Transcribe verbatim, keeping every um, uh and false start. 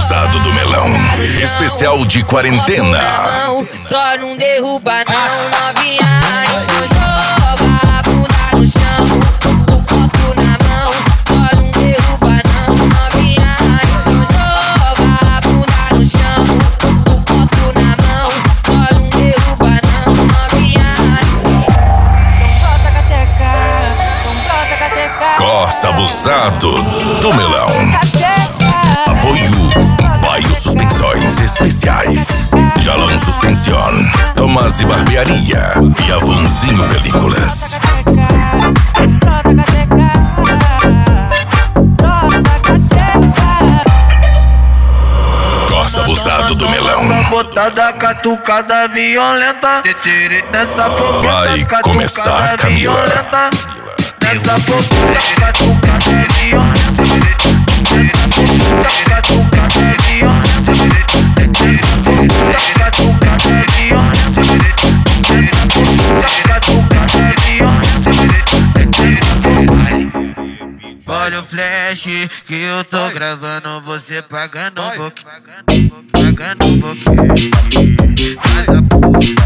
abusado do melão. Especial de quarentena. Só não derruba não, novinha. Então joga a bunda no chão, o copo na mão. Só não derruba não, novinha. Então joga a bunda no chão, o copo na mão. Só não derruba não, novinha. Então brota cateca, então brota cateca. Corsa abusado do melão. Apoio Baio Suspensões Especiais, Jalão Suspension, Tomás e Barbearia e Avãozinho Películas. Corsa abusado do melão. Botada, catucada violenta. Nessa boca, vai começar, Camila. Nessa boca, catucada violenta. Olha o flash que eu tô gravando, você pagando um pouquinho, pagando um pouquinho. Faz a puta.